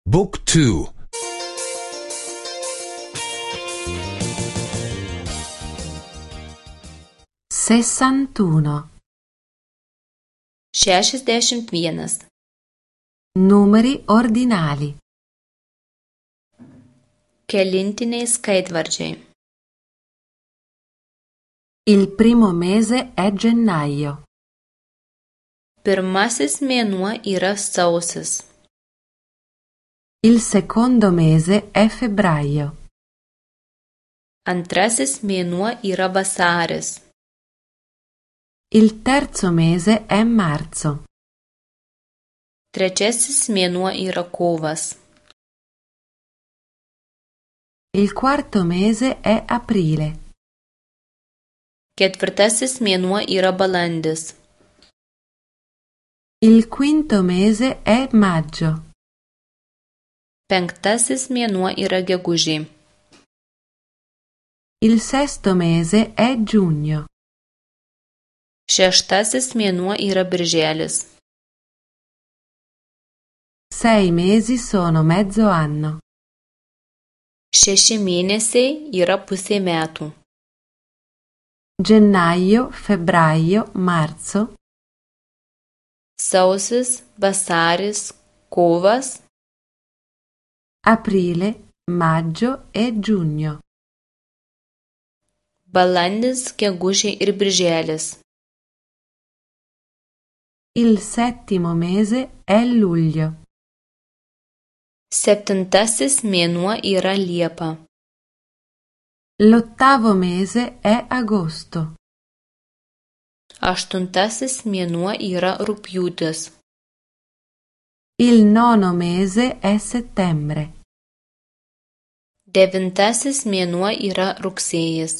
Book 2. 61. 61. Numeri ordinali. Kelintiniai skaitvardžiai. Il primo mese è gennaio. Pirmasis mėnuo yra sausis. Il secondo mese è febbraio. Antrasis mėnuo yra vasaris. Il terzo mese è marzo. Trečiasis mėnuo yra kovas. Il quarto mese è aprile. Ketvirtasis mėnuo yra balandis. Il quinto mese è maggio. Penktasis mėnuo yra gegužė. Il sesto mese è giugno. Šeštasis mėnuo yra birželis. 6 mesi sono mezzo anno. 6 mėnesiai yra pusė metų. Gennaio, febbraio, marzo. Sausis, vasaris, kovas. Aprile, maggio e giugno. Balandis, gegužė ir birželis. Il settimo mese è luglio. Septintasis mėnuo yra Liepa. L'ottavo mese è agosto. Aštuntasis mėnuo yra rugpjūtis. Il nono mese è settembre. Devintasis mėnuo yra rugsėjis.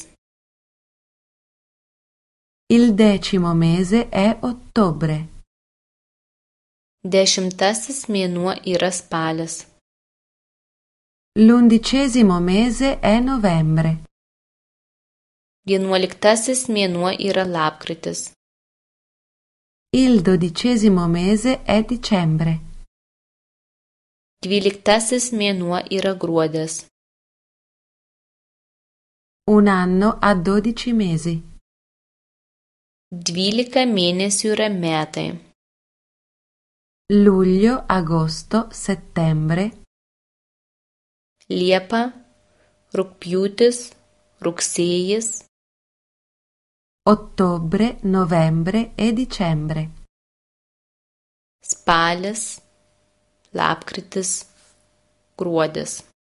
Il decimo mese è ottobre. Dešimtasis mėnuo yra spalis. L'undicesimo mese è novembre. 11 mėnuo yra lapkritis. Il dodicesimo mese è dicembre. 12 mėnuo yra gruodis. Un anno ha 12 mesi. 12 mėnesių yra metai. Luglio, agosto, settembre. Liepa, rugpjūtis, rugsėjis. Ottobre, novembre e dicembre. Spalis, lapkritis, gruodis.